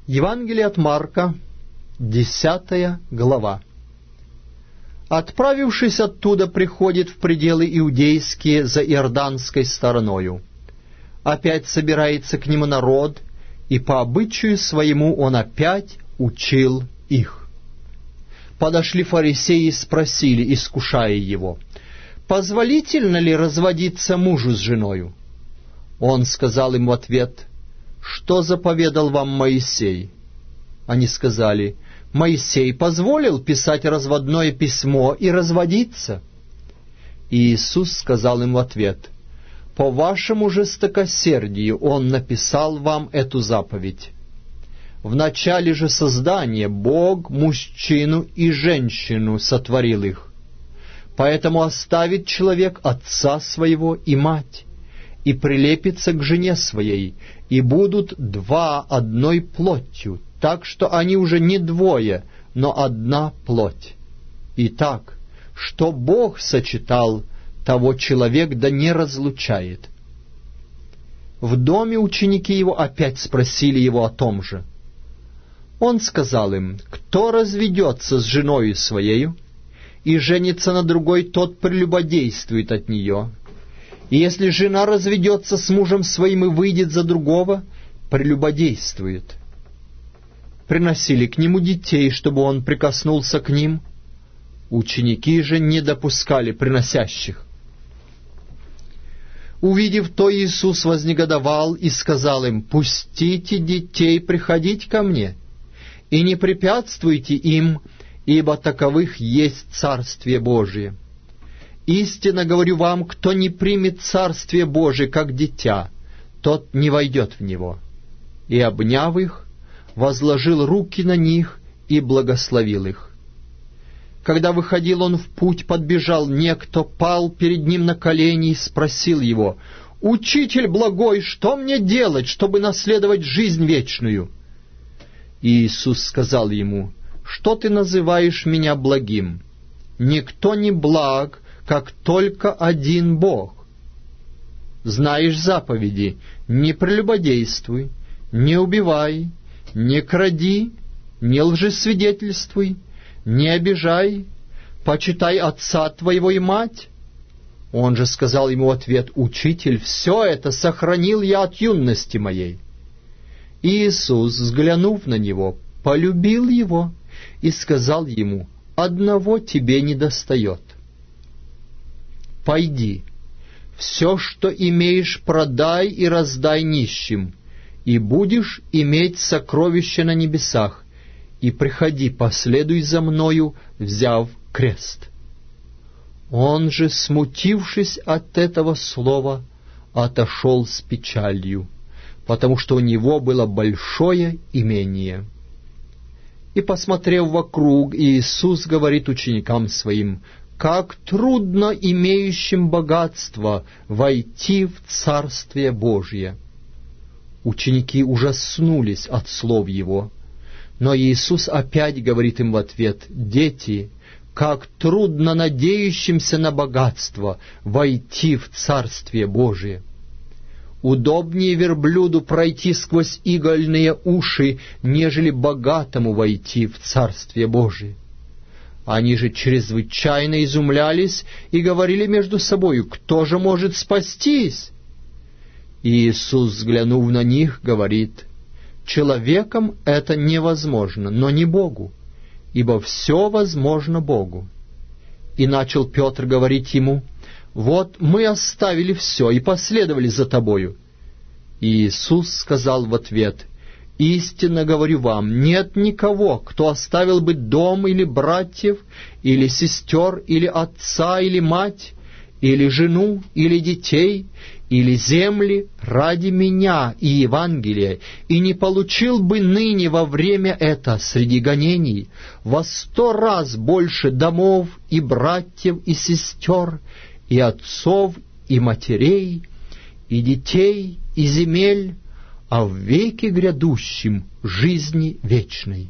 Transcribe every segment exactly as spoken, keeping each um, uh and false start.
Евангелие от Марка, десятая глава. Отправившись оттуда, приходит в пределы иудейские за иорданской стороною. Опять собирается к нему народ, и по обычаю своему он опять учил их. Подошли фарисеи и спросили, искушая его: «Позволительно ли разводиться мужу с женою?» Он сказал им в ответ: «Что заповедал вам Моисей?» Они сказали: «Моисей позволил писать разводное письмо и разводиться». И Иисус сказал им в ответ: «По вашему жестокосердию Он написал вам эту заповедь. В начале же создания Бог мужчину и женщину сотворил их. Поэтому оставит человек отца своего и мать, и прилепится к жене своей, и будут два одной плотью, так что они уже не двое, но одна плоть. Итак, что Бог сочетал, того человек да не разлучает». В доме ученики его опять спросили его о том же. Он сказал им: «Кто разведется с женою своею и женится на другой, тот прелюбодействует от нее. И если жена разведется с мужем своим и выйдет за другого, прелюбодействует». Приносили к нему детей, чтобы он прикоснулся к ним. Ученики же не допускали приносящих. Увидев то, Иисус вознегодовал и сказал им: «Пустите детей приходить ко мне, и не препятствуйте им, ибо таковых есть Царствие Божие. Истинно говорю вам, кто не примет Царствие Божие как дитя, тот не войдет в него». И, обняв их, возложил руки на них и благословил их. Когда выходил он в путь, подбежал некто, пал перед ним на колени и спросил его: «Учитель благой, что мне делать, чтобы наследовать жизнь вечную?» И Иисус сказал ему: «Что ты называешь меня благим? Никто не благ, как только один Бог. Знаешь заповеди: не прелюбодействуй, не убивай, не кради, не лжесвидетельствуй, не обижай, почитай отца твоего и мать». Он же сказал ему в ответ: «Учитель, все это сохранил я от юности моей». И Иисус, взглянув на него, полюбил его и сказал ему: «Одного тебе недостает. Пойди, все, что имеешь, продай и раздай нищим, и будешь иметь сокровище на небесах, и приходи, последуй за мною, взяв крест». Он же, смутившись от этого слова, отошел с печалью, потому что у него было большое имение. И, посмотрев вокруг, Иисус говорит ученикам своим: «Как трудно имеющим богатство войти в Царствие Божие!» Ученики ужаснулись от слов его. Но Иисус опять говорит им в ответ: «Дети, как трудно надеющимся на богатство войти в Царствие Божие! Удобнее верблюду пройти сквозь игольные уши, нежели богатому войти в Царствие Божие». Они же чрезвычайно изумлялись и говорили между собою: «Кто же может спастись?» И Иисус, взглянув на них, говорит: «Человеком это невозможно, но не Богу, ибо все возможно Богу». И начал Петр говорить ему: «Вот мы оставили все и последовали за тобою». И Иисус сказал в ответ: «Истинно говорю вам, нет никого, кто оставил бы дом или братьев, или сестер, или отца, или мать, или жену, или детей, или земли ради меня и Евангелия, и не получил бы ныне во время это среди гонений во сто раз больше домов и братьев и сестер, и отцов и матерей, и детей, и земель, а в веке грядущем жизни вечной.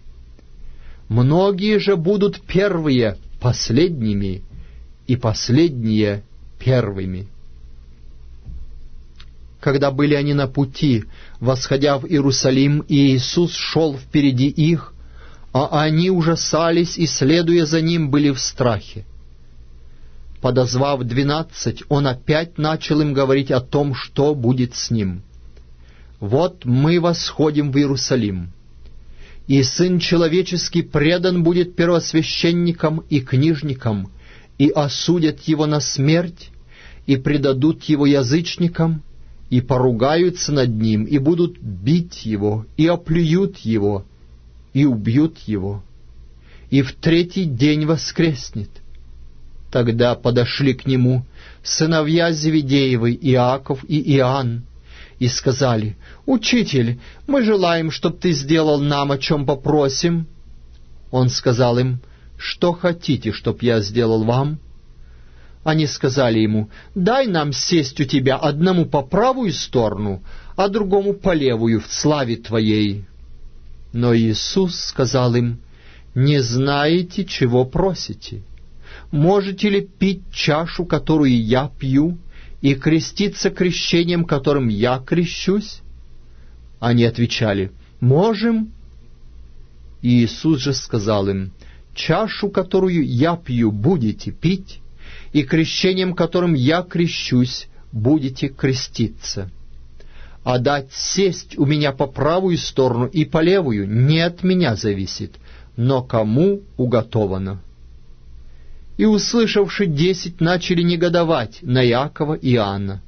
Многие же будут первые последними, и последние первыми». когда были они на пути, восходя в Иерусалим, и Иисус шел впереди их, а они ужасались и, следуя за Ним, были в страхе. Подозвав двенадцать, Он опять начал им говорить о том, что будет с Ним. «Вот мы восходим в Иерусалим, и Сын Человеческий предан будет первосвященникам и книжникам, и осудят Его на смерть, и предадут Его язычникам, и поругаются над Ним, и будут бить Его, и оплюют Его, и убьют Его, и в третий день воскреснет». Тогда подошли к Нему сыновья Зеведеевы, Иаков и Иоанн, и сказали: «Учитель, мы желаем, чтоб Ты сделал нам, о чем попросим». Он сказал им: «Что хотите, чтоб я сделал вам?» Они сказали Ему: «Дай нам сесть у Тебя одному по правую сторону, а другому по левую в славе Твоей». Но Иисус сказал им: «Не знаете, чего просите. Можете ли пить чашу, которую я пью, и креститься крещением, которым я крещусь?» Они отвечали: «Можем». Иисус же сказал им: «Чашу, которую я пью, будете пить, и крещением, которым я крещусь, будете креститься. А дать сесть у меня по правую сторону и по левую не от меня зависит, но кому уготовано». И, услышавши десять, начали негодовать на Иакова и Иоанна.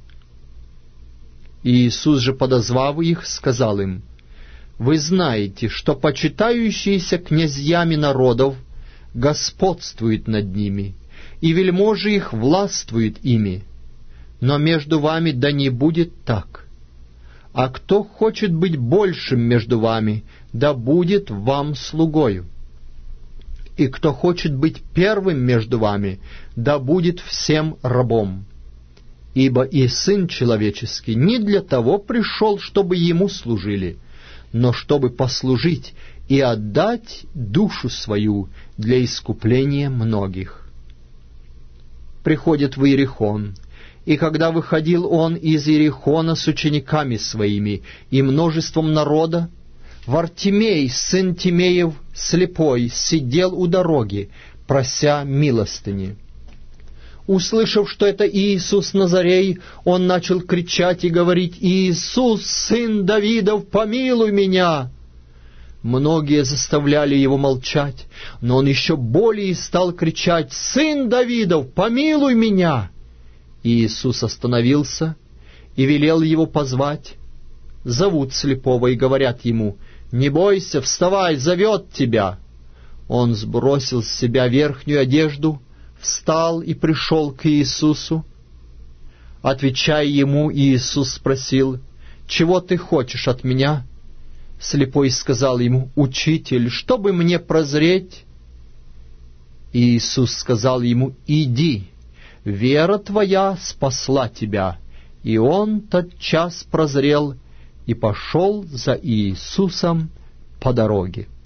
И Иисус же, подозвав их, сказал им: «Вы знаете, что почитающиеся князьями народов господствуют над ними, и вельможи их властвуют ими. Но между вами да не будет так. А кто хочет быть большим между вами, да будет вам слугою. И кто хочет быть первым между вами, да будет всем рабом. Ибо и Сын Человеческий не для того пришел, чтобы Ему служили, но чтобы послужить и отдать душу свою для искупления многих». Приходит в Иерихон, и когда выходил Он из Иерихона с учениками Своими и множеством народа, Вартимей, сын Тимеев, слепой, сидел у дороги, прося милостыни. Услышав, что это Иисус Назарей, он начал кричать и говорить: «Иисус, сын Давидов, помилуй меня!» Многие заставляли его молчать, но он еще более стал кричать: «Сын Давидов, помилуй меня!» И Иисус остановился и велел его позвать. Зовут слепого и говорят ему: «Не бойся, вставай, зовет тебя». Он сбросил с себя верхнюю одежду, встал и пришел к Иисусу. Отвечая ему, Иисус спросил: «Чего ты хочешь от меня?» Слепой сказал ему: «Учитель, чтобы мне прозреть?» Иисус сказал ему: «Иди, вера твоя спасла тебя». И он тотчас прозрел и пошел за Иисусом по дороге.